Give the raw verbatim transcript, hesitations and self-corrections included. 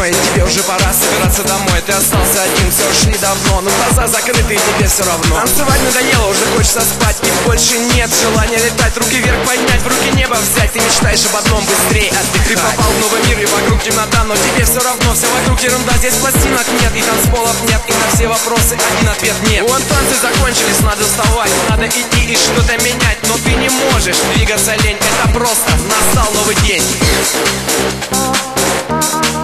выходной, тебе уже пора собираться домой. Ты остался один, все ушли давно, но глаза закрыты и тебе все равно. Танцевать надоело, уже хочется спать, и больше нет желания летать. Руки вверх поднять, в руки небо взять. Ты мечтаешь об одном, быстрее отдыхать. Ты попал в новый мир и вокруг темнота, но тебе все равно, все вокруг ерунда. Здесь пластинок нет и танцполов нет, и на все вопросы один ответ нет. Вон танцы закончились, надо вставать, надо идти и что-то менять, но ты не можешь двигаться, лень. Это просто настал новый день.